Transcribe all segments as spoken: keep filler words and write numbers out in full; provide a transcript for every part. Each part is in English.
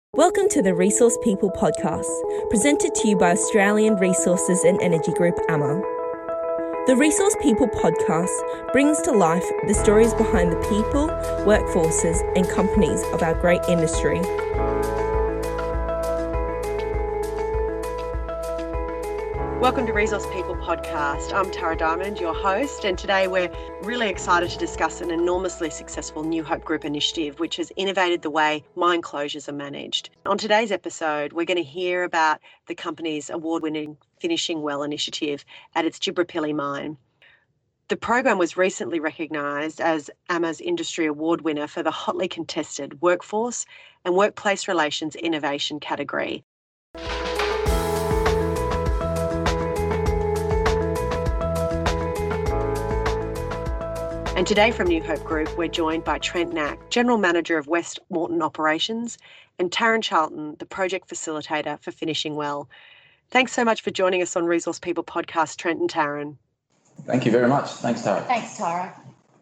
Welcome to the Resource People podcast, presented to you by Australian Resources and Energy Group A M A. The Resource People podcast brings to life the stories behind the people, workforces and companies of our great industry. Welcome to Resource People podcast. I'm Tara Diamond, your host, and today we're really excited to discuss an enormously successful New Hope Group initiative which has innovated the way mine closures are managed. On today's episode, we're going to hear about the company's award-winning Finishing Well initiative at its Djibrapilly mine. The program was recently recognised as A M A's Industry Award winner for the hotly contested Workforce and Workplace Relations Innovation category. And today from New Hope Group, we're joined by Trent Knack, General Manager of West Moreton Operations, and Taryn Charlton, the Project Facilitator for Finishing Well. Thanks so much for joining us on Resource People podcast, Trent and Taryn. Thank you very much. Thanks, Tara. Thanks, Tara.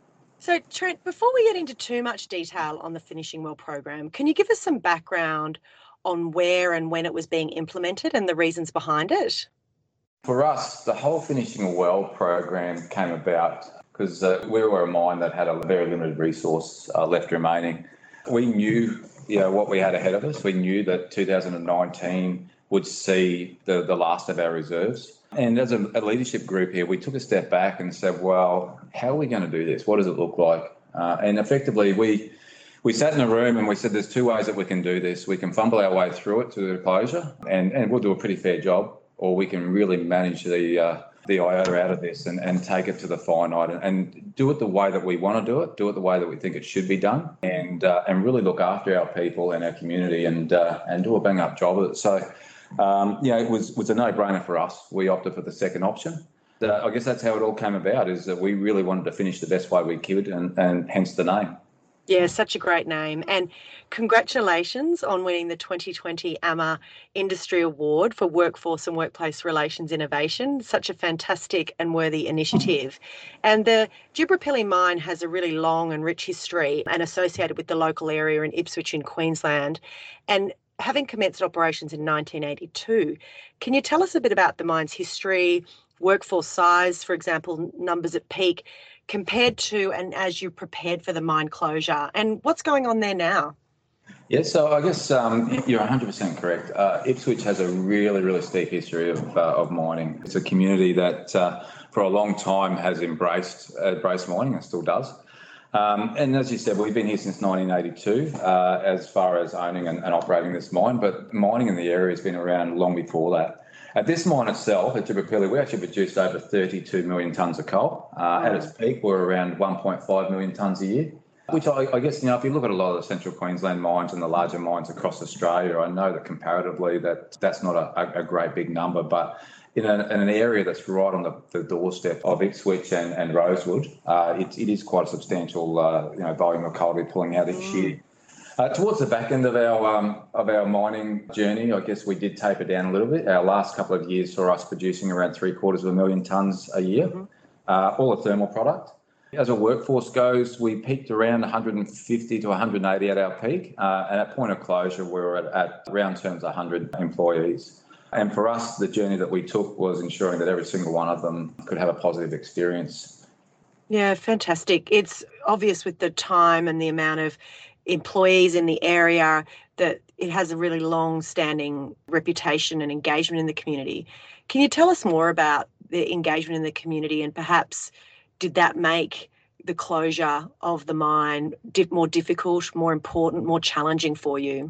So, Trent, before we get into too much detail on the Finishing Well program, can you give us some background on where and when it was being implemented and the reasons behind it? For us, the whole Finishing Well program came about because uh, we were a mine that had a very limited resource uh, left remaining. We knew, you know, what we had ahead of us. We knew that two thousand nineteen would see the, the last of our reserves. And as a, a leadership group here, we took a step back and said, well, how are we going to do this? What does it look like? Uh, and effectively, we we sat in a room and we said, there's two ways that we can do this. We can fumble our way through it to the closure, and, and we'll do a pretty fair job, or we can really manage the uh, the iota out of this and, and take it to the finite and, and do it the way that we want to do it, do it the way that we think it should be done, and uh, and really look after our people and our community and uh, and do a bang up job of it. So, um, you know, it was was a no brainer for us. We opted for the second option. Uh, I guess that's how it all came about, is that we really wanted to finish the best way we could, and, and hence the name. Yeah, such a great name. And congratulations on winning the twenty twenty A M A Industry Award for Workforce and Workplace Relations Innovation. Such a fantastic and worthy initiative. And the Djibrapilly mine has a really long and rich history and associated with the local area in Ipswich in Queensland. And having commenced operations in nineteen eighty-two, can you tell us a bit about the mine's history, workforce size, for example, numbers at peak, compared to and as you prepared for the mine closure, and what's going on there now? Yeah, so I guess um, you're one hundred percent correct. Uh, Ipswich has a really, really steep history of, uh, of mining. It's a community that uh, for a long time has embraced, uh, embraced mining and still does. Um, and as you said, we've been here since nineteen eighty-two uh, as far as owning and, and operating this mine, but mining in the area has been around long before that. At this mine itself, at Djibrapilly, we actually produced over thirty-two million tonnes of coal. Uh, at its peak, we're around one point five million tonnes a year, which I, I guess, you know, if you look at a lot of the central Queensland mines and the larger mines across Australia, I know that comparatively that that's not a, a great big number, but in, a, in an area that's right on the, the doorstep of Ipswich and, and Rosewood, uh, it, it is quite a substantial uh, you know, volume of coal we're pulling out each mm. year. Uh, towards the back end of our um, of our mining journey, I guess we did taper down a little bit. Our last couple of years saw us producing around three quarters of a million tonnes a year, mm-hmm. uh, all a thermal product. As a workforce goes, we peaked around one hundred fifty to one hundred eighty at our peak, uh, and at point of closure, we were at, at round terms one hundred employees. And for us, the journey that we took was ensuring that every single one of them could have a positive experience. Yeah, fantastic. It's obvious with the time and the amount of employees in the area that it has a really long-standing reputation and engagement in the community. Can you tell us more about the engagement in the community, and perhaps did that make the closure of the mine more difficult, more important, more challenging for you?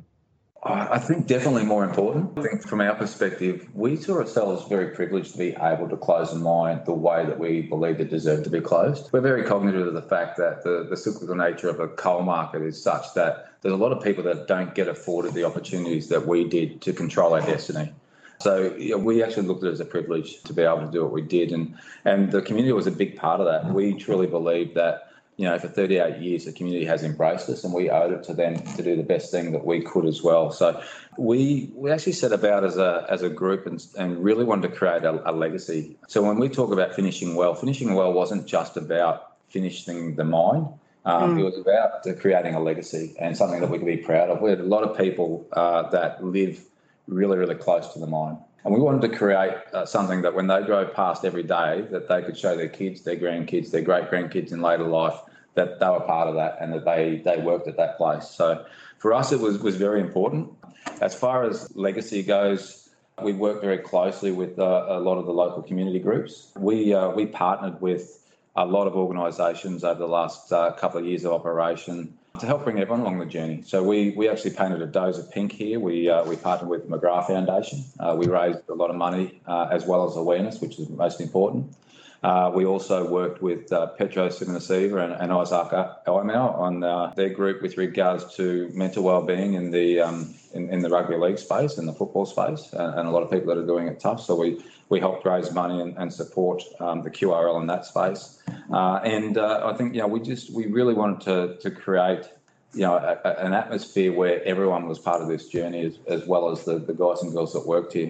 I think definitely more important. I think from our perspective, we saw ourselves very privileged to be able to close the mine the way that we believed it deserved to be closed. We're very cognizant of the fact that the, the cyclical nature of a coal market is such that there's a lot of people that don't get afforded the opportunities that we did to control our destiny. So you know, we actually looked at it as a privilege to be able to do what we did, and, and the community was a big part of that. We truly believed that, you know, for thirty-eight years, the community has embraced us, and we owed it to them to do the best thing that we could as well. So we we actually set about as a as a group and, and really wanted to create a, a legacy. So when we talk about finishing well, finishing well wasn't just about finishing the mine. Um, Mm. It was about uh, creating a legacy and something that we could be proud of. We had a lot of people uh, that live really, really close to the mine. And we wanted to create uh, something that when they drove past every day, that they could show their kids, their grandkids, their great-grandkids in later life that they were part of that and that they, they worked at that place. So for us, it was, was very important. As far as legacy goes, we worked very closely with uh, a lot of the local community groups. We, uh, we partnered with a lot of organisations over the last uh, couple of years of operation to help bring everyone along the journey. So we, we actually painted a dozer pink here. We uh, we partnered with McGrath Foundation. Uh, we raised a lot of money uh, as well as awareness, which is most important. Uh, we also worked with uh, Petro Simonasiva and, and Isaac Oimau on uh, their group with regards to mental wellbeing in the um, in, in the rugby league space and the football space, and, and a lot of people that are doing it tough. So we we helped raise money and, and support um, the Q R L in that space. Uh, and uh, I think you know we just we really wanted to to create you know a, a, an atmosphere where everyone was part of this journey, as, as well as the, the guys and girls that worked here.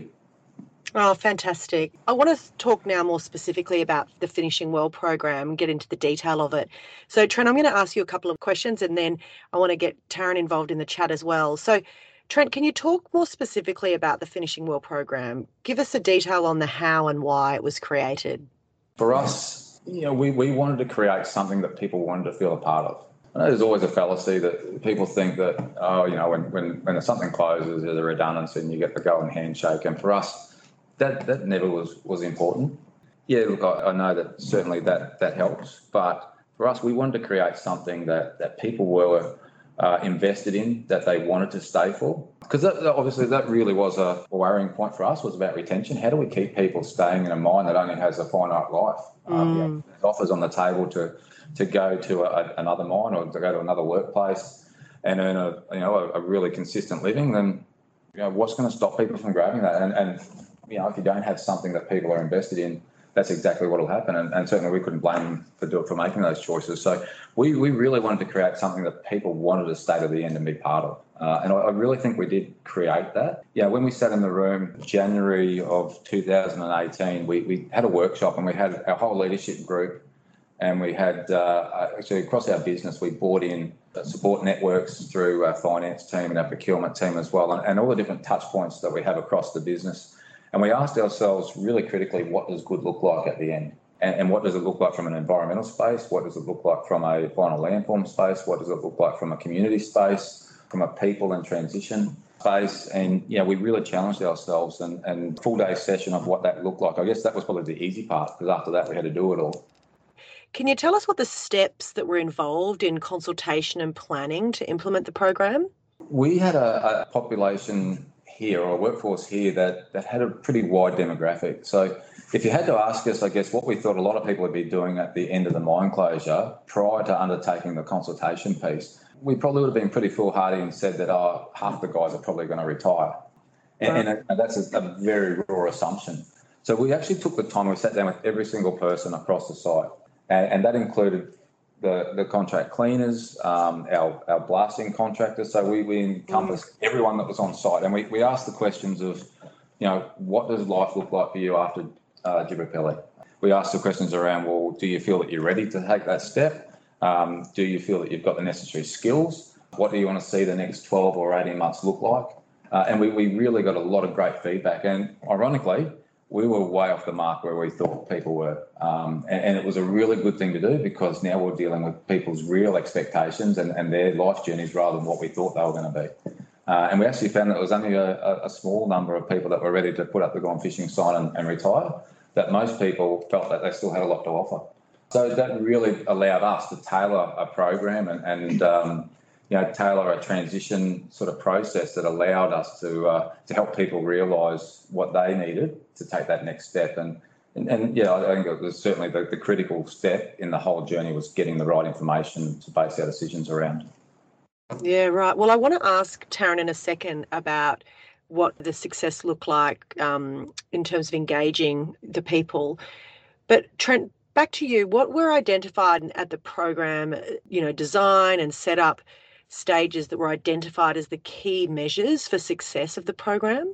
Oh, fantastic. I want to talk now more specifically about the Finishing Well program and get into the detail of it. So, Trent, I'm going to ask you a couple of questions and then I want to get Taryn involved in the chat as well. So, Trent, can you talk more specifically about the Finishing Well program? Give us a detail on the how and why it was created. For us, you know, we, we wanted to create something that people wanted to feel a part of. I know there's always a fallacy that people think that, oh, you know, when, when, when something closes, there's a redundancy and you get the golden handshake. And for us, That that never was, was important. Yeah, look, I, I know that certainly that, that helps. But for us, we wanted to create something that, that people were uh, invested in, that they wanted to stay for. Because that, that, obviously that really was a worrying point for us, was about retention. How do we keep people staying in a mine that only has a finite life? Mm. Um, yeah, there's offers on the table to, to go to a, another mine or to go to another workplace and earn a, you know, a, a really consistent living. Then, you know, what's going to stop people from grabbing that? And, and you know, if you don't have something that people are invested in, that's exactly what will happen. And, and certainly we couldn't blame them for, do, for making those choices. So we, we really wanted to create something that people wanted to stay to the end and be part of. Uh, and I, I really think we did create that. Yeah, when we sat in the room, January of two thousand eighteen, we, we had a workshop and we had our whole leadership group, and we had, uh, actually across our business, we brought in support networks through our finance team and our procurement team as well, and, and all the different touch points that we have across the business. And we asked ourselves really critically, what does good look like at the end? And, and what does it look like from an environmental space? What does it look like from a final landform space? What does it look like from a community space, from a people and transition space? And, yeah, we really challenged ourselves and, and full day session of what that looked like. I guess that was probably the easy part, because after that we had to do it all. Can you tell us what the steps that were involved in consultation and planning to implement the program? We had a, a population here, or a workforce here, that, that had a pretty wide demographic. So if you had to ask us, I guess, what we thought a lot of people would be doing at the end of the mine closure prior to undertaking the consultation piece, we probably would have been pretty foolhardy and said that oh, half the guys are probably going to retire. And, right. and that's a, a very raw assumption. So we actually took the time, we sat down with every single person across the site, and, and that included the, the contract cleaners, um, our, our blasting contractors. So we, we encompassed mm. everyone that was on site, and we, we asked the questions of, you know, what does life look like for you after uh, Gibberpilly? We asked the questions around, well, do you feel that you're ready to take that step? Um, do you feel that you've got the necessary skills? What do you want to see the next twelve or eighteen months look like? Uh, and we, we really got a lot of great feedback. And ironically, we were way off the mark where we thought people were. Um, and, and it was a really good thing to do, because now we're dealing with people's real expectations and, and their life journeys rather than what we thought they were going to be. Uh, and we actually found that it was only a, a small number of people that were ready to put up the gone fishing sign and, and retire, that most people felt that they still had a lot to offer. So that really allowed us to tailor a program and, and um, you know, tailor a transition sort of process that allowed us to uh, to help people realise what they needed to take that next step. And, and, and yeah, I think it was certainly the, the critical step in the whole journey was getting the right information to base our decisions around. Yeah, right. Well, I want to ask Taryn in a second about what the success looked like um, in terms of engaging the people. But Trent, back to you. What were identified at the program, you know, design and setup stages that were identified as the key measures for success of the program?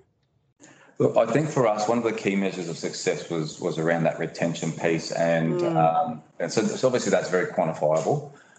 Look, I think for us, one of the key measures of success was was around that retention piece, and mm. um, and so, so obviously that's very quantifiable.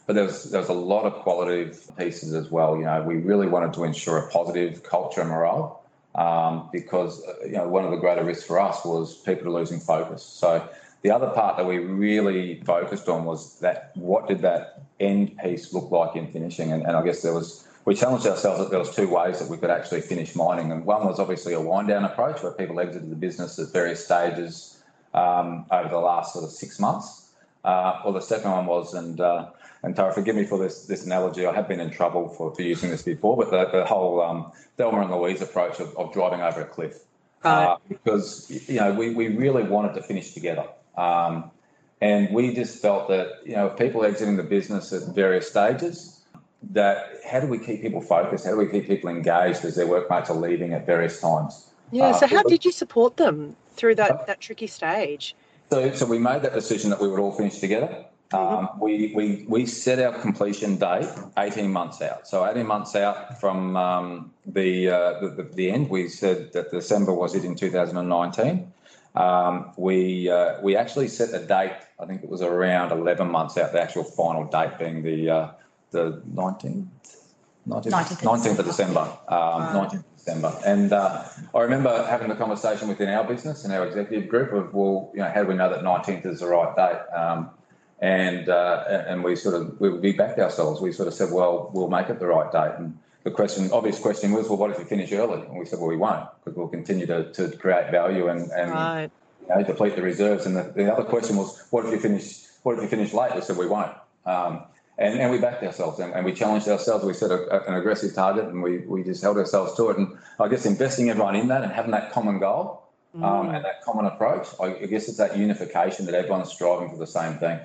but there was there was a lot of qualitative pieces as well. You know, we really wanted to ensure a positive culture and morale, um, because you know one of the greater risks for us was people losing focus. So the other part that we really focused on was that what did that end piece look like in finishing, and, and I guess there was we challenged ourselves that there was two ways that we could actually finish mining, and one was obviously a wind down approach where people exited the business at various stages um, over the last sort of six months. Uh, or the second one was, and uh, and Tara, forgive me for this this analogy, I have been in trouble for, for using this before, but the, the whole um, Thelma and Louise approach of, of driving over a cliff. Right. Uh, because, you know, we, we really wanted to finish together. Um, and we just felt that, you know, if people exiting the business at various stages, that how do we keep people focused? How do we keep people engaged as their workmates are leaving at various times? Yeah, so Uh, how did you support them through that, that tricky stage? So, so we made that decision that we would all finish together. Um, we, we we set our completion date eighteen months out. So eighteen months out from um, the, uh, the, the the end, we said that December was it in two thousand nineteen. Um, we uh, we actually set a date. I think it was around eleven months out. The actual final date being the uh, the nineteenth, nineteenth of December. Um, nineteenth of December. And uh, I remember having the conversation within our business and our executive group of, well, you know, how do we know that nineteenth is the right date? Um, and uh, and we sort of we, we backed ourselves. We sort of said, well, we'll make it the right date. And the question, obvious question was, well, what if we finish early? And we said, well, we won't, because we'll continue to, to create value and, and Right. you know, deplete the reserves. And the, the other question was, what if you finish? What if you finish late? We said we won't. Um, and, and we backed ourselves and, and we challenged ourselves. We set a, a, an aggressive target and we we just held ourselves to it. And I guess investing everyone in that and having that common goal um, Mm. and that common approach, I, I guess it's that unification that everyone's striving for the same thing.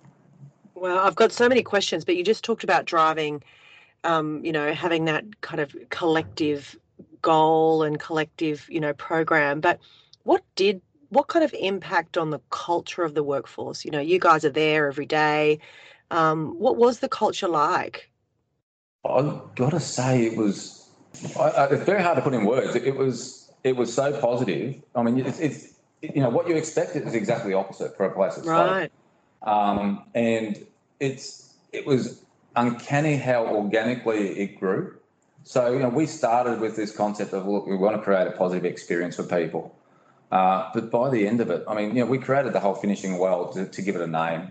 Well, I've got so many questions, but you just talked about driving, um, you know, having that kind of collective goal and collective, you know, program. But what did, what kind of impact on the culture of the workforce? You know, you guys are there every day. Um, what was the culture like? I've got to say it was, I, I, it's very hard to put in words. It, it was, it was so positive. I mean, it's, it's, you know, what you expect is exactly the opposite for a place that's Right. Um, and it's it was uncanny how organically it grew. So, you know, we started with this concept of, look, we want to create a positive experience for people. Uh, but by the end of it, I mean, you know, we created the whole finishing well to, to give it a name.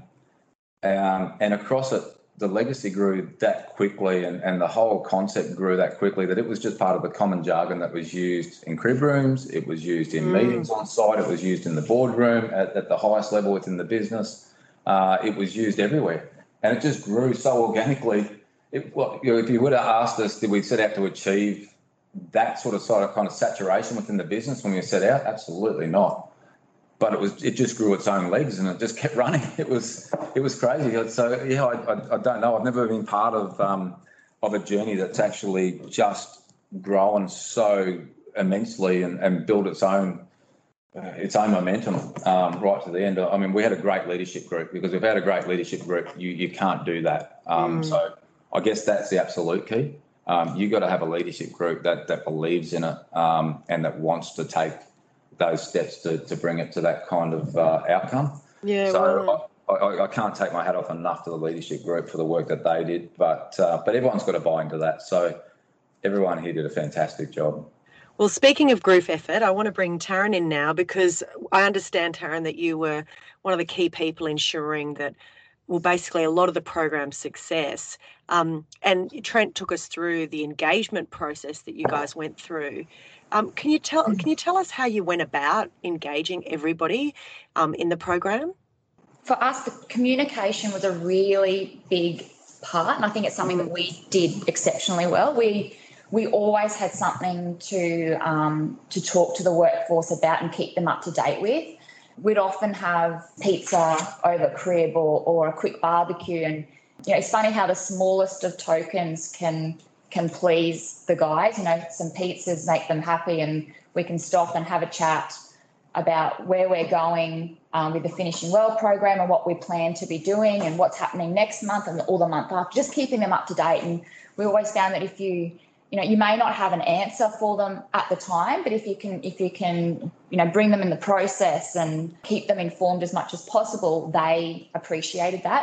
Um, and across it, the legacy grew that quickly and, and the whole concept grew that quickly that it was just part of the common jargon that was used in crib rooms. It was used in Mm. meetings on site. It was used in the boardroom at, at the highest level within the business. Uh, it was used everywhere, and it just grew so organically. It, well, you know, if you would have asked us, did we set out to achieve that sort of sort of kind of saturation within the business when we set out? Absolutely not. But it was it just grew its own legs, and it just kept running. It was it was crazy. So yeah, I, I, I don't know. I've never been part of um, of a journey that's actually just grown so immensely and, and built its own. Uh, its own momentum um, right to the end. I mean, we had a great leadership group because if we had a great leadership group, you you can't do that. Um, Mm. So I guess that's the absolute key. Um, you got to have a leadership group that that believes in it um, and that wants to take those steps to to bring it to that kind of uh, outcome. Yeah. So Well, I, I, I can't take my hat off enough to the leadership group for the work that they did, but uh, but everyone's got to buy into that. So everyone here did a fantastic job. Well, speaking of group effort, I want to bring Taryn in now because I understand, Taryn, that you were one of the key people ensuring that, well, basically a lot of the program's success. Um, and Trent took us through the engagement process that you guys went through. Um, can you tell Can you tell us how you went about engaging everybody um, in the program? For us, the communication was a really big part, and I think it's something that we did exceptionally well. We we always had something to um, to talk to the workforce about and keep them up to date with. We'd often have pizza over crib or, or a quick barbecue, and you know it's funny how the smallest of tokens can can please the guys. You know, some pizzas make them happy, and we can stop and have a chat about where we're going um, with the Finishing Well program and what we plan to be doing and what's happening next month and all the month after, just keeping them up to date. And we always found that if you, you know, you may not have an answer for them at the time, but if you can, if you can, you know, bring them in the process and keep them informed as much as possible, they appreciated that.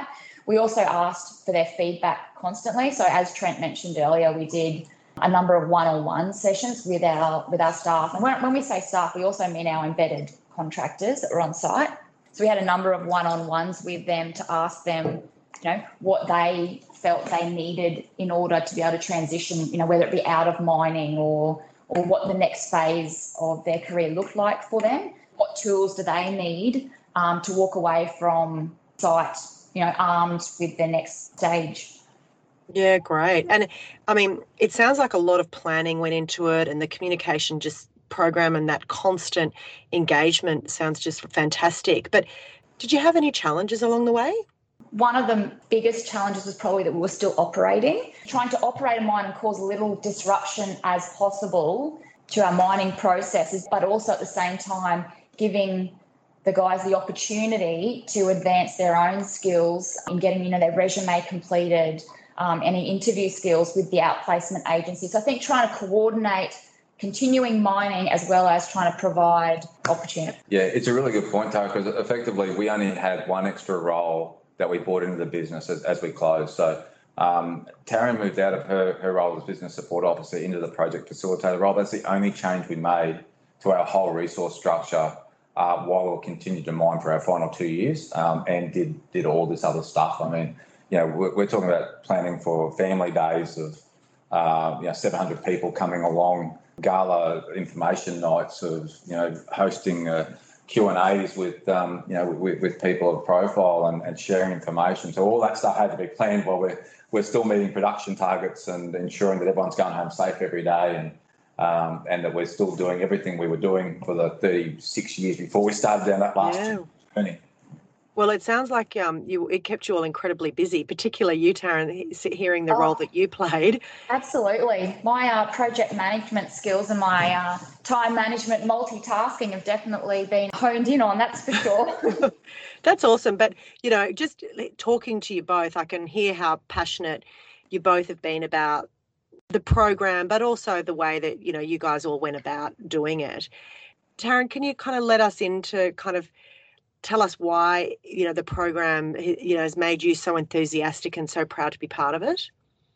We also asked for their feedback constantly. So as Trent mentioned earlier, we did a number of one-on-one sessions with our with our staff. And when, when we say staff, we also mean our embedded contractors that were on site. So we had a number of one-on-ones with them to ask them, you know, what they felt they needed in order to be able to transition, you know, whether it be out of mining or or what the next phase of their career looked like for them. What tools do they need um, to walk away from site, you know, armed with their next stage? Yeah, great. And I mean, it sounds like a lot of planning went into it, and the communication just program and that constant engagement sounds just fantastic. But did you have any challenges along the way? One of the biggest challenges was probably that we were still operating, trying to operate a mine and cause little disruption as possible to our mining processes, but also at the same time giving the guys the opportunity to advance their own skills in getting, you know, their resume completed, um, any interview skills with the outplacement agency. So I think trying to coordinate continuing mining as well as trying to provide opportunity. Yeah, it's a really good point, Tara, because effectively we only had one extra role that we brought into the business as, as we closed. So um, Taryn moved out of her, her role as business support officer into the project facilitator role. That's the only change we made to our whole resource structure uh, while we'll continue to mine for our final two years um, and did did all this other stuff. I mean, you know, we're, we're talking about planning for family days of, uh, you know, seven hundred people coming along, gala information nights of, you know, hosting uh, Q and A's with, um, you know, with, with people of profile and, and sharing information. So all that stuff had to be planned while we're, we're still meeting production targets and ensuring that everyone's going home safe every day and um, and that we're still doing everything we were doing for the thirty-six years before we started down that last Yeah. journey. Well, it sounds like um, you it kept you all incredibly busy, particularly you, Taryn, he- hearing the Oh. role that you played. Absolutely. My uh, project management skills and my uh, time management multitasking have definitely been honed in on, that's for sure. That's awesome. But, you know, just talking to you both, I can hear how passionate you both have been about the program, but also the way that, you know, you guys all went about doing it. Taryn, can you kind of let us into kind of tell us why, you know, the program, you know, has made you so enthusiastic and so proud to be part of it?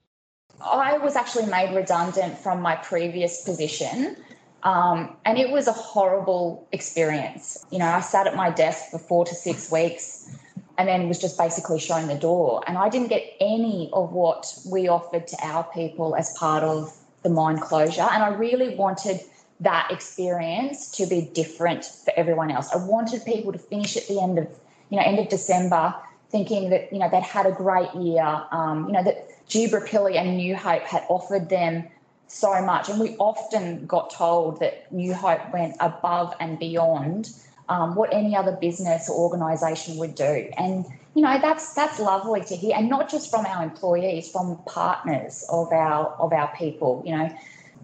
I was actually made redundant from my previous position, um, and it was a horrible experience. You know, I sat at my desk for four to six weeks and then was just basically shown the door. And I didn't get any of what we offered to our people as part of the mine closure. And I really wanted that experience to be different for everyone else. I wanted people to finish at the end of, you know, end of December thinking that, you know, they'd had a great year, um, you know, that Jubrapilli and New Hope had offered them so much. And we often got told that New Hope went above and beyond um, what any other business or organisation would do. And, you know, that's that's lovely to hear. And not just from our employees, from partners of our of our people, you know.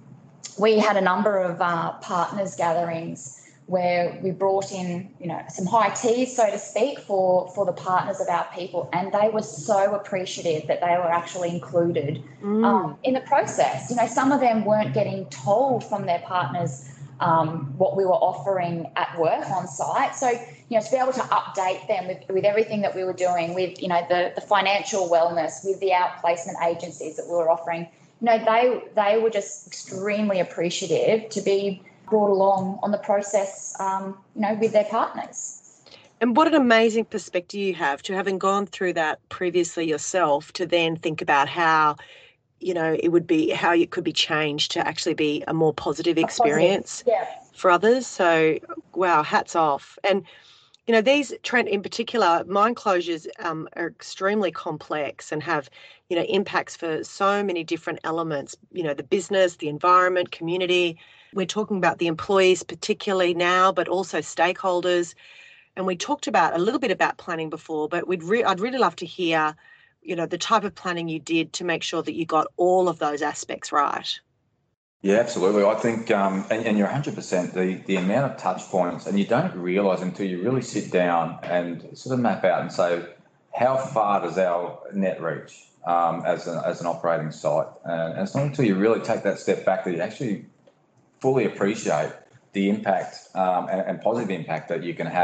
We had a number of uh, partners gatherings where we brought in, you know, some high teas, so to speak, for, for the partners of our people, and they were so appreciative that they were actually included Mm. um, in the process. You know, some of them weren't getting told from their partners um, what we were offering at work on site. So, you know, to be able to update them with, with everything that we were doing, with, you know, the, the financial wellness, with the outplacement agencies that we were offering, you know, they they were just extremely appreciative to be brought along on the process, um, you know, with their partners. And what an amazing perspective you have to having gone through that previously yourself to then think about how, you know, it would be, how it could be changed to actually be a more positive experience Positive, yeah. for others. So, wow, hats off. And, you know, these, Trent in particular, mine closures um, are extremely complex and have, you know, impacts for so many different elements, you know, the business, the environment, community. We're talking about the employees particularly now, but also stakeholders. And we talked about a little bit about planning before, but we'd re- I'd really love to hear, you know, the type of planning you did to make sure that you got all of those aspects right. Yeah, absolutely. I think, um, and, and you're one hundred percent, the, the amount of touch points, and you don't realise until you really sit down and sort of map out and say, how far does our net reach um, as, a, as an operating site? And, and it's not until you really take that step back that you actually fully appreciate the impact um, and, and positive impact that you can have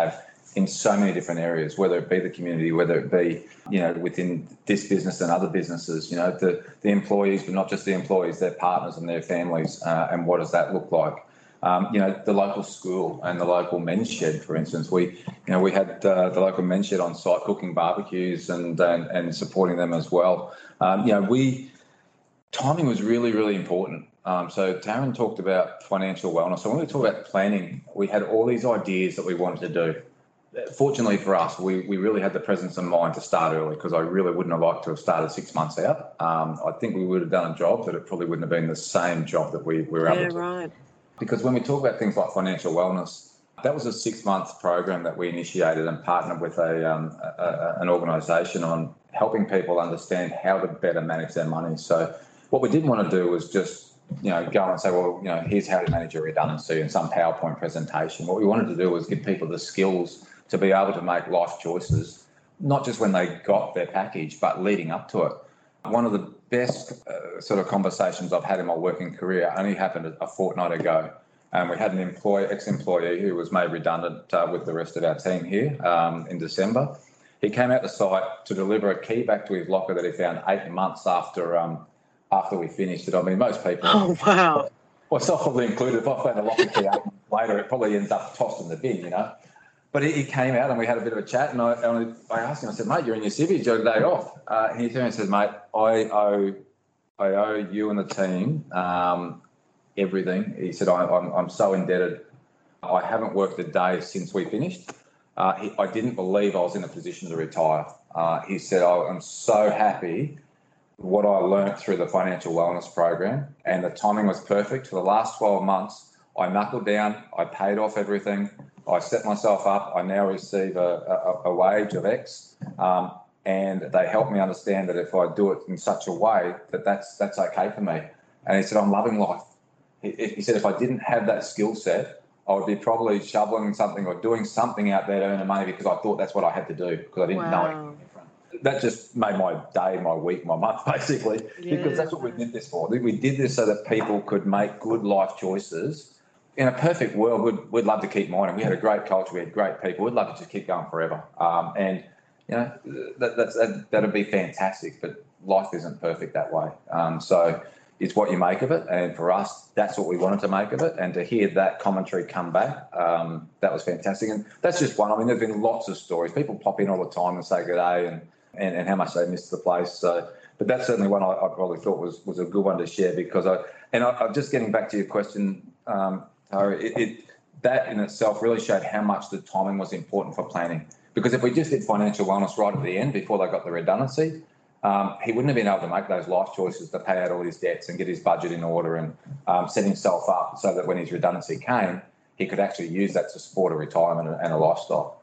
in so many different areas, whether it be the community, whether it be, you know, within this business and other businesses, you know, the, the employees, but not just the employees, their partners and their families, uh, and what does that look like? Um, you know, the local school and the local men's shed, for instance, we, you know, we had uh, the local men's shed on site cooking barbecues and and, and supporting them as well. Um, you know, we, timing was really, really important. Um, so Taryn talked about financial wellness. So when we talk about planning, we had all these ideas that we wanted to do. Fortunately for us, we, we really had the presence of mind to start early, because I really wouldn't have liked to have started six months out. Um, I think we would have done a job, but it probably wouldn't have been the same job that we, we were Yeah, able to. right. Because when we talk about things like financial wellness, that was a six-month program that we initiated and partnered with a, um, a, a an organisation on helping people understand how to better manage their money. So what we didn't want to do was just, you know, go and say, well, you know, here's how to manage your redundancy in some PowerPoint presentation. What we wanted to do was give people the skills to be able to make life choices, not just when they got their package, but leading up to it. One of the best uh, sort of conversations I've had in my working career only happened a fortnight ago. And we had an employee, ex-employee who was made redundant uh, with the rest of our team here um, in December. He came out the site to deliver a key back to his locker that he found eight months after um, after we finished it. I mean, most people... Oh, wow. Myself probably included, if I found a locker key eight months later, it probably ends up tossed in the bin, you know. But he came out and we had a bit of a chat, and I, and I asked him, I said, mate, you're in your civvies, you got a day off. Uh, and he turned and said, mate, I owe, I owe you and the team um, everything. He said, I, I'm, I'm so indebted. I haven't worked a day since we finished. Uh, he, I didn't believe I was in a position to retire. Uh, he said, oh, I'm so happy what I learnt through the financial wellness program, and the timing was perfect. For the last twelve months, I knuckled down, I paid off everything. I set myself up. I now receive a, a, a wage of X, um, and they help me understand that if I do it in such a way that that's that's okay for me. And he said, I'm loving life. He, he said, if I didn't have that skill set, I would be probably shoveling something or doing something out there to earn the money, because I thought that's what I had to do, because I didn't Wow. know anything different. That just made my day, my week, my month, basically, Yeah. because that's what we did this for. We did this so that people could make good life choices. In a perfect world, we'd, we'd love to keep mining. We had a great culture. We had great people. We'd love to just keep going forever. Um, and, you know, that, that's, that, that'd be fantastic, but life isn't perfect that way. Um, so it's what you make of it. And for us, that's what we wanted to make of it. And to hear that commentary come back, um, that was fantastic. And that's just one. I mean, there's been lots of stories. People pop in all the time and say good day and, and, and how much they missed the place. So, but that's certainly one I, I probably thought was, was a good one to share, because I, and I, I'm just getting back to your question, um, It, it, that in itself really showed how much the timing was important for planning. Because if we just did financial wellness right at the end before they got the redundancy, um, he wouldn't have been able to make those life choices to pay out all his debts and get his budget in order and um, set himself up so that when his redundancy came, he could actually use that to support a retirement and a lifestyle.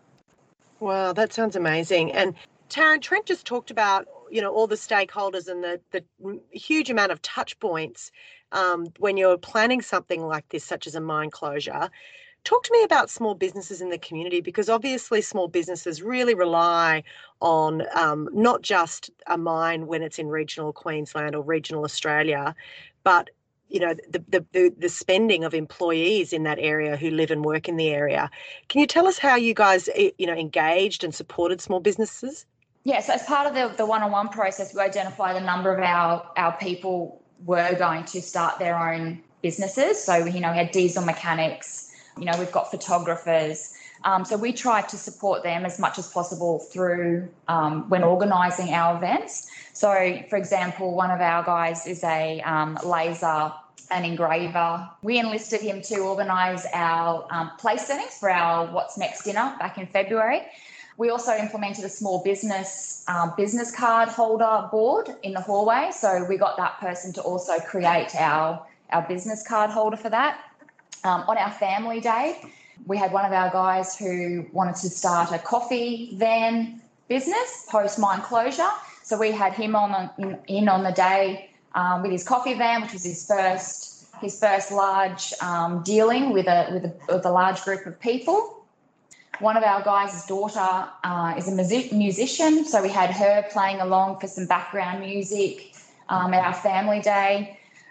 Wow, that sounds amazing. And Taryn, Trent just talked about, you know, all the stakeholders and the, the huge amount of touch points um, when you're planning something like this, such as a mine closure. Talk to me about small businesses in the community, because obviously small businesses really rely on um, not just a mine when it's in regional Queensland or regional Australia, but you know the, the the the spending of employees in that area who live and work in the area. Can you tell us how you guys you know engaged and supported small businesses? Yes, as part of the, the one-on-one process, we identified a number of our, our people were going to start their own businesses. So, you know, we had diesel mechanics, you know, we've got photographers. Um, so we tried to support them as much as possible through um, when organising our events. So, for example, one of our guys is a um, laser and engraver. We enlisted him to organise our um, place settings for our What's Next dinner back in February. We also implemented a small business um, business card holder board in the hallway. So we got that person to also create our, our business card holder for that. Um, on our family day, we had one of our guys who wanted to start a coffee van business post mine closure. So we had him on in, in on the day um, with his coffee van, which was his first his first large um, dealing with a, with a with a large group of people. One of our guys' daughter uh, is a music- musician, so we had her playing along for some background music um, at our family day.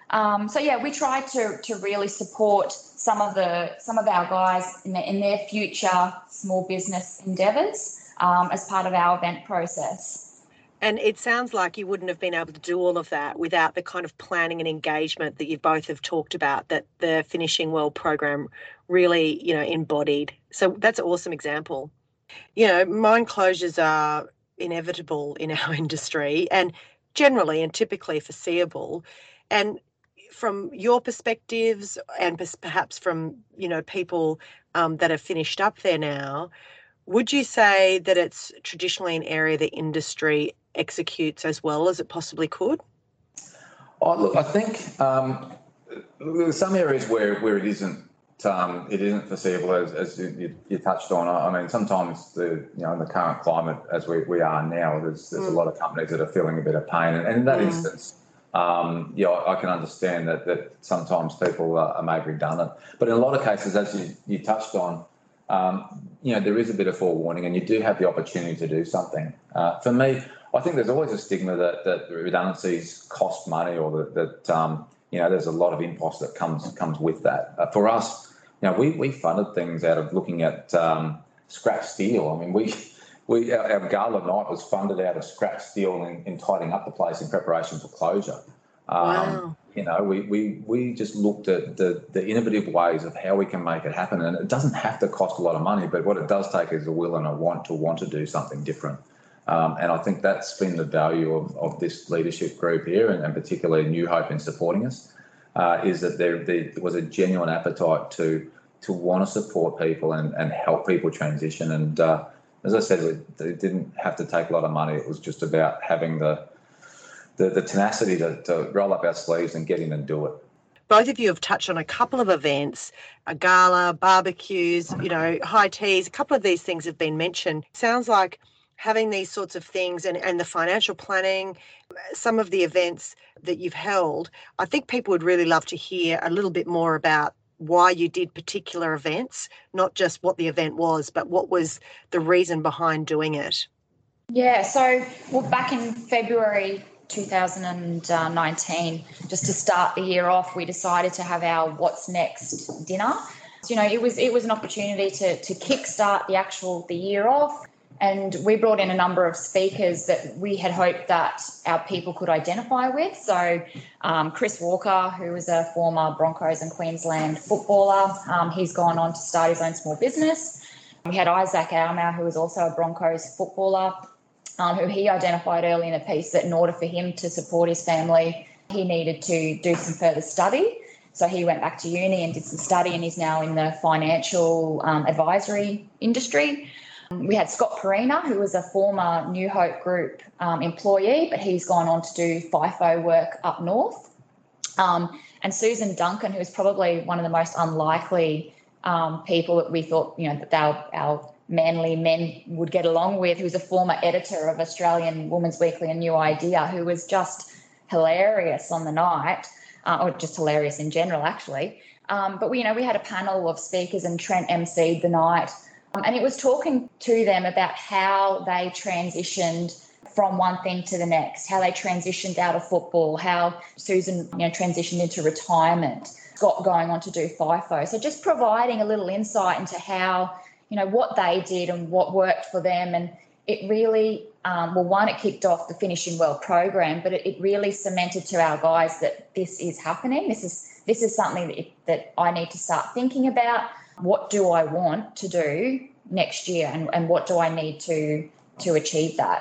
Um, so yeah, we try to to really support some of the some of our guys in, the, in their future small business endeavours um, as part of our event process. And it sounds like you wouldn't have been able to do all of that without the kind of planning and engagement that you both have talked about, that the Finishing Well program really, you know, embodied. So that's an awesome example. You know, mine closures are inevitable in our industry and generally and typically foreseeable. And from your perspectives and perhaps from, you know, people um, that have finished up there now, would you say that it's traditionally an area the industry executes as well as it possibly could? Oh, look, I think um, there's some areas where, where it isn't um, it isn't foreseeable, as, as you, you touched on. I mean, sometimes the you know in the current climate as we, we are now, there's there's mm. a lot of companies that are feeling a bit of pain, and, and in that mm. instance, um, yeah, I can understand that that sometimes people are, are made redundant. But in a lot of cases, as you, you touched on. Um, you know, there is a bit of forewarning and you do have the opportunity to do something. Uh, for me, I think there's always a stigma that, that redundancies cost money or that, that um, you know, there's a lot of impost that comes comes with that. Uh, for us, you know, we, we funded things out of looking at um, scrap steel. I mean, we, we our, our gala night was funded out of scrap steel and, and tidying up the place in preparation for closure. Um, wow. You know, we, we, we just looked at the, the innovative ways of how we can make it happen. And it doesn't have to cost a lot of money, but what it does take is a will and a want to want to do something different. Um, and I think that's been the value of, of this leadership group here, and, and particularly New Hope in supporting us, uh, is that there, there was a genuine appetite to to want to support people and, and help people transition. And uh, as I said, it, it didn't have to take a lot of money. It was just about having the The, the tenacity to, to roll up our sleeves and get in and do it. Both of you have touched on a couple of events, a gala, barbecues, you know, high teas. A couple of these things have been mentioned. Sounds like having these sorts of things and, and the financial planning, some of the events that you've held, I think people would really love to hear a little bit more about why you did particular events, not just what the event was, but what was the reason behind doing it. Yeah, so well, back in February two thousand nineteen, just to start the year off, we decided to have our What's Next dinner. So, you know, it was it was an opportunity to to kickstart the actual the year off, and we brought in a number of speakers that we had hoped that our people could identify with. So um, Chris Walker, who was a former Broncos and Queensland footballer, um, he's gone on to start his own small business. We had Isaac Almar, who was also a Broncos footballer, Um, who he identified early in the piece that in order for him to support his family, he needed to do some further study. So he went back to uni and did some study and is now in the financial um, advisory industry. We had Scott Perina, who was a former New Hope Group um, employee, but he's gone on to do FIFO work up north. Um, and Susan Duncan, who is probably one of the most unlikely um, people that we thought, you know, that our, our manly men would get along with, who's a former editor of Australian Women's Weekly and New Idea, who was just hilarious on the night, uh, or just hilarious in general, actually. Um, but, we, you know, we had a panel of speakers and Trent emceed the night, um, and it was talking to them about how they transitioned from one thing to the next, how they transitioned out of football, how Susan, you know, transitioned into retirement, Scott going on to do FIFO. So just providing a little insight into how, you know, what they did and what worked for them. And it really, um, well, one, it kicked off the Finishing Well program, but it, it really cemented to our guys that this is happening. This is this is something that, it, that I need to start thinking about. What do I want to do next year, and, and what do I need to to achieve that?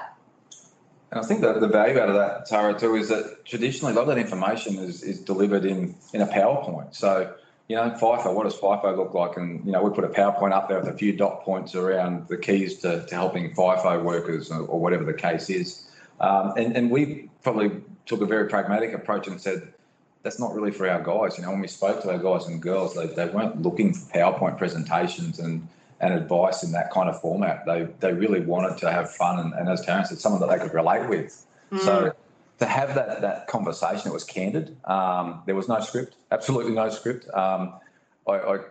And I think that the value out of that, Tara, too, is that traditionally a lot of that information is, is delivered in, in a PowerPoint. So, you know, FIFO, what does FIFO look like? And, you know, we put a PowerPoint up there with a few dot points around the keys to, to helping FIFO workers or, or whatever the case is. Um, and, and we probably took a very pragmatic approach and said, that's not really for our guys. You know, when we spoke to our guys and girls, they, they weren't looking for PowerPoint presentations and, and advice in that kind of format. They they really wanted to have fun and, and as Taryn said, someone that they could relate with. Mm. So to have that that conversation, it was candid. Um, there was no script, absolutely no script. Um, I, I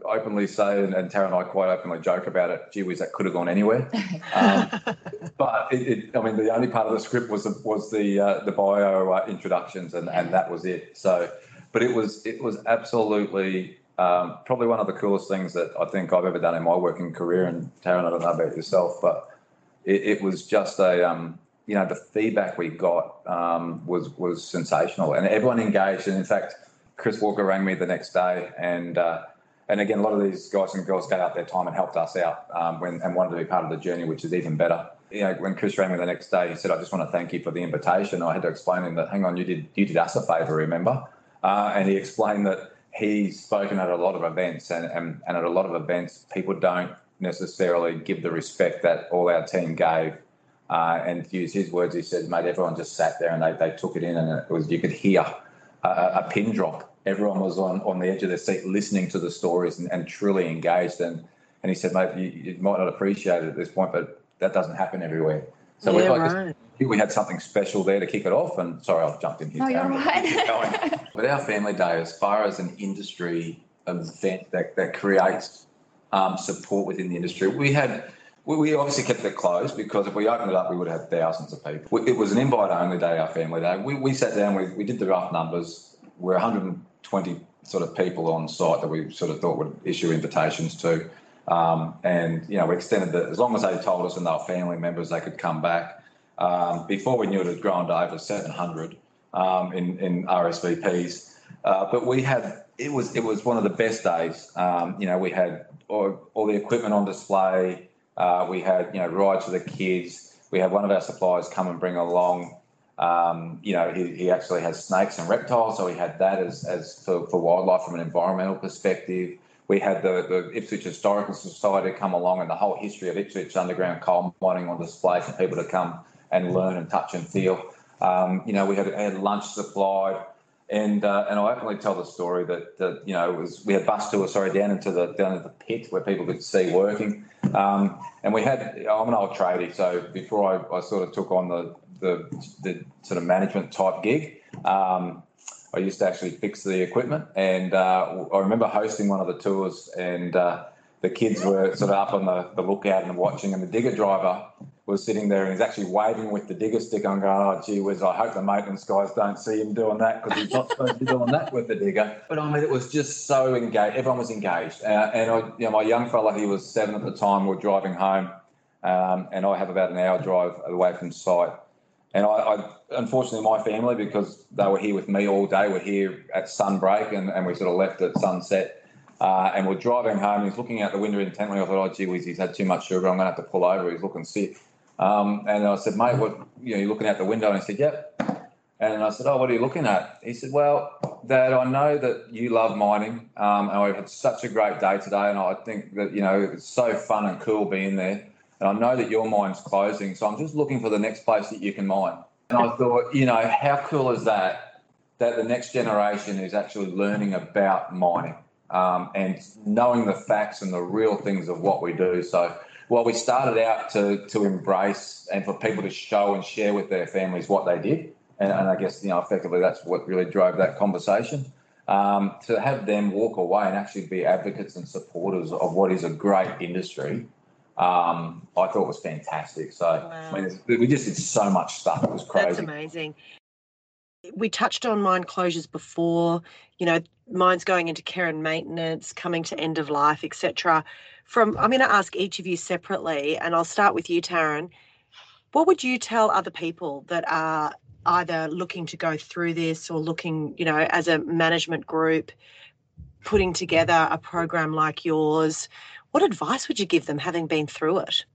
openly say, and, and Tara and I quite openly joke about it, gee whiz, that could have gone anywhere. Um, but it, it, I mean, the only part of the script was the, was the uh, the bio uh, introductions, and, and that was it. So, but it was it was absolutely um, probably one of the coolest things that I think I've ever done in my working career. And Tara, I don't know about yourself, but it, it was just a um, you know, the feedback we got um, was was sensational, and everyone engaged. And in fact, Chris Walker rang me the next day, and uh, and again, a lot of these guys and girls gave out their time and helped us out um, when and wanted to be part of the journey, which is even better. You know, when Chris rang me the next day, he said, "I just want to thank you for the invitation." I had to explain to him that, hang on, you did you did us a favour, remember? Uh, and he explained that he's spoken at a lot of events, and, and and at a lot of events, people don't necessarily give the respect that all our team gave. Uh, and to use his words, he said, mate, everyone just sat there and they, they took it in, and it was, you could hear a, a pin drop. Everyone was on, on the edge of their seat listening to the stories and, and truly engaged. And, and he said, mate, you, you might not appreciate it at this point, but that doesn't happen everywhere. So yeah, we, right. I think we had something special there to kick it off. And sorry, I've jumped in here. No, you're right. But our family day, as far as an industry event that, that creates um, support within the industry, we had... We obviously kept it closed because if we opened it up, we would have thousands of people. It was an invite-only day, our family day. We, we sat down, we, we did the rough numbers. We're one hundred twenty sort of people on site that we sort of thought would issue invitations to. Um, and, you know, we extended the, as long as they told us and they were family members, they could come back. Um, before we knew it, it had grown to over seven hundred um, in, in R S V Ps. Uh, but we had, it was, it was one of the best days. Um, you know, we had all, all the equipment on display. Uh, we had, you know, rides for the kids. We had one of our suppliers come and bring along, um, you know, he, he actually has snakes and reptiles, so he had that as, as for, for wildlife from an environmental perspective. We had the, the Ipswich Historical Society come along and the whole history of Ipswich underground coal mining on display for people to come and learn and touch and feel. Um, you know, we had, had lunch supplied. And uh, and I openly tell the story that, that you know, it was, we had bus tours, sorry, down into the down into the pit where people could see working. Um, and we had, I'm an old tradie, so before I, I sort of took on the, the the sort of management type gig, um, I used to actually fix the equipment. And uh, I remember hosting one of the tours, and uh, the kids were sort of up on the, the lookout and watching, and the digger driver was sitting there and he's actually waving with the digger stick. I'm going, oh, gee whiz, I hope the maintenance guys don't see him doing that because he's not supposed to be doing that with the digger. But, I mean, it was just so engaged. Everyone was engaged. Uh, and, I, you know, my young fella, he was seven at the time, we were driving home, um, and I have about an hour drive away from site. And I, I, unfortunately, my family, because they were here with me all day, were here at sunbreak, and, and we sort of left at sunset. Uh, and we're driving home. He's looking out the window intently. I thought, oh, gee whiz, he's had too much sugar. I'm going to have to pull over. He's looking sick. Um, and I said, mate, what, you know, you're looking out the window? And he said, yep. And I said, oh, what are you looking at? He said, well, Dad, I know that you love mining, um, and I've had such a great day today, and I think that, you know, it's so fun and cool being there. And I know that your mine's closing, so I'm just looking for the next place that you can mine. And I thought, you know, how cool is that, that the next generation is actually learning about mining um, and knowing the facts and the real things of what we do. So while we started out to to embrace and for people to show and share with their families what they did, and, and I guess, you know, effectively that's what really drove that conversation, um, to have them walk away and actually be advocates and supporters of what is a great industry, um, I thought was fantastic. So wow. I mean, we just did so much stuff. It was crazy. That's amazing. We touched on mine closures before, you know, mines going into care and maintenance, coming to end of life, et cetera. From, I'm going to ask each of you separately, and I'll start with you, Taryn. What would you tell other people that are either looking to go through this or looking, you know, as a management group, putting together a program like yours? What advice would you give them, having been through it?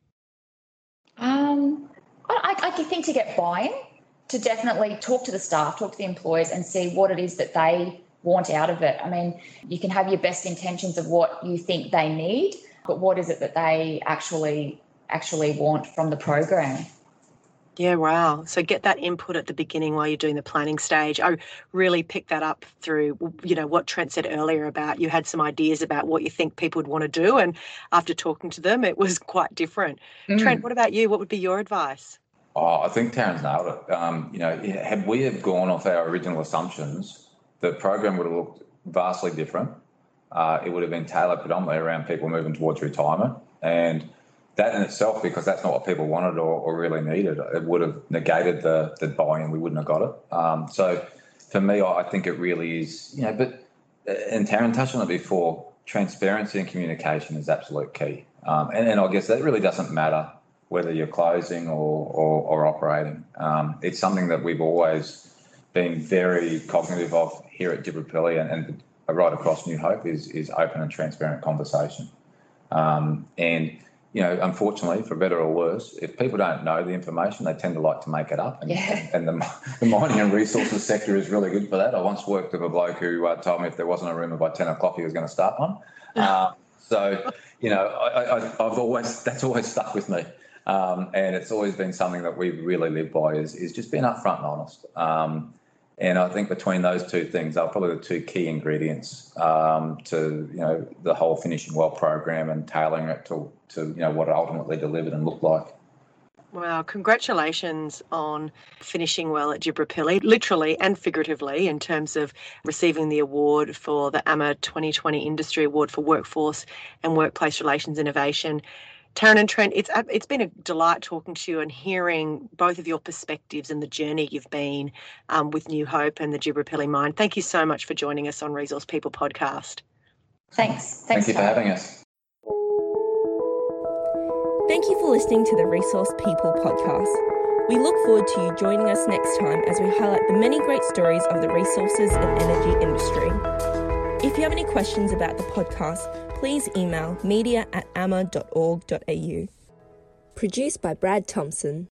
Um, I, I think to get buy-in, to definitely talk to the staff, talk to the employees and see what it is that they want out of it. I mean, you can have your best intentions of what you think they need, but what is it that they actually actually want from the program? Yeah, wow. So get that input at the beginning while you're doing the planning stage. I really picked that up through, you know, what Trent said earlier about you had some ideas about what you think people would want to do, and after talking to them, it was quite different. Mm. Trent, what about you? What would be your advice? Oh, I think Taryn's nailed it. Um, you know, had we have gone off our original assumptions, the program would have looked vastly different. uh, it would have been tailored predominantly around people moving towards retirement. And that in itself, because that's not what people wanted or, or really needed, it would have negated the, the buy-in. We wouldn't have got it. Um, so for me, I think it really is, you know, but, and Taryn touched on it before, transparency and communication is absolute key. Um, and, and I guess that really doesn't matter whether you're closing or, or, or operating. Um, it's something that we've always been very cognitive of here at Gibberpilly and, and right across New Hope is, is open and transparent conversation. Um, and, you know, unfortunately, for better or worse, if people don't know the information, they tend to like to make it up. And, yeah. and the, the mining and resources sector is really good for that. I once worked with a bloke who uh, told me if there wasn't a rumour by ten o'clock, he was going to start one. Um, so, you know, I, I, I've always, that's always stuck with me. Um, and it's always been something that we really live by is, is just being upfront and honest. Um, And I think between those two things are probably the two key ingredients um, to, you know, the whole Finishing Well program and tailoring it to, to, you know, what it ultimately delivered and looked like. Wow, congratulations on finishing well at Gibberpilly, literally and figuratively, in terms of receiving the award for the A M A twenty twenty Industry Award for Workforce and Workplace Relations Innovation. Taryn and Trent, it's it's been a delight talking to you and hearing both of your perspectives and the journey you've been um, with New Hope and the Gibberpilly mine. Thank you so much for joining us on Resource People Podcast. Thanks. Thanks Thank you for having us. Thank you for listening to the Resource People Podcast. We look forward to you joining us next time as we highlight the many great stories of the resources and energy industry. If you have any questions about the podcast, please email media at ama dot org dot a u. Produced by Brad Thompson.